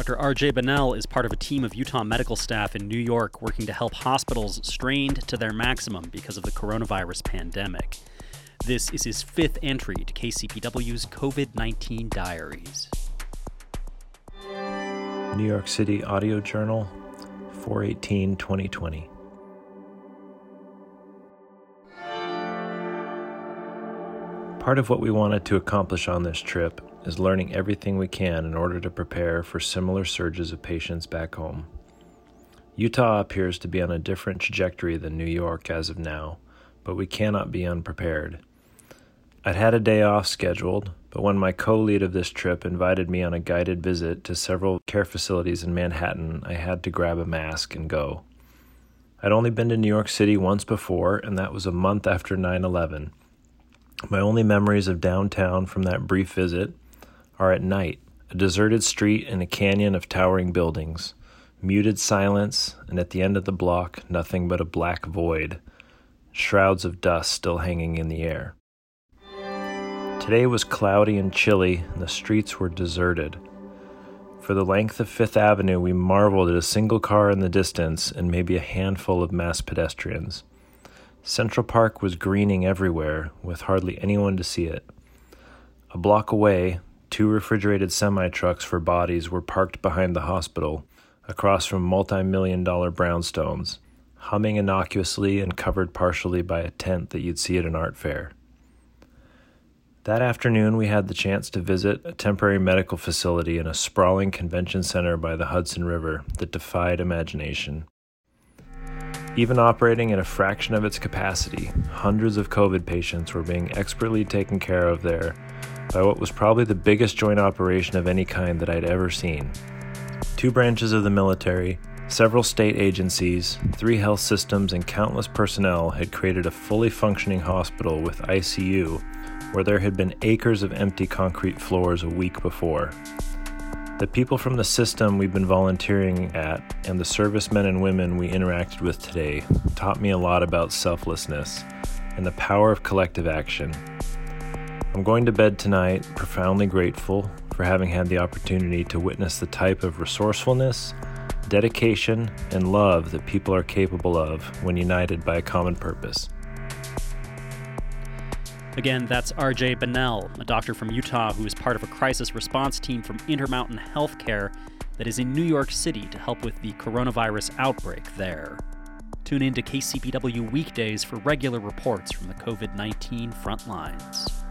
Dr. R.J. Bunnell is part of a team of Utah medical staff in New York working to help hospitals strained to their maximum because of the coronavirus pandemic. This is his fifth entry to KCPW's COVID-19 Diaries. New York City Audio Journal, 4/18/2020. Part of what we wanted to accomplish on this trip is learning everything we can in order to prepare for similar surges of patients back home. Utah appears to be on a different trajectory than New York as of now, but we cannot be unprepared. I'd had a day off scheduled, but when my co-lead of this trip invited me on a guided visit to several care facilities in Manhattan, I had to grab a mask and go. I'd only been to New York City once before, and that was a month after 9/11. My only memories of downtown from that brief visit are at night, a deserted street in a canyon of towering buildings, muted silence, and at the end of the block, nothing but a black void, shrouds of dust still hanging in the air. Today was cloudy and chilly, and the streets were deserted. For the length of Fifth Avenue, we marveled at a single car in the distance and maybe a handful of mass pedestrians. Central Park was greening everywhere, with hardly anyone to see it. A block away, 2 refrigerated semi-trucks for bodies were parked behind the hospital, across from multi-million-dollar brownstones, humming innocuously and covered partially by a tent that you'd see at an art fair. That afternoon, we had the chance to visit a temporary medical facility in a sprawling convention center by the Hudson River that defied imagination. Even operating at a fraction of its capacity, hundreds of COVID patients were being expertly taken care of there by what was probably the biggest joint operation of any kind that I'd ever seen. 2 branches of the military, several state agencies, 3 health systems, and countless personnel had created a fully functioning hospital with ICU where there had been acres of empty concrete floors a week before. The people from the system we've been volunteering at and the servicemen and women we interacted with today taught me a lot about selflessness and the power of collective action. I'm going to bed tonight profoundly grateful for having had the opportunity to witness the type of resourcefulness, dedication, and love that people are capable of when united by a common purpose. Again, that's R.J. Bunnell, a doctor from Utah who is part of a crisis response team from Intermountain Healthcare that is in New York City to help with the coronavirus outbreak there. Tune in to KCPW weekdays for regular reports from the COVID-19 front lines.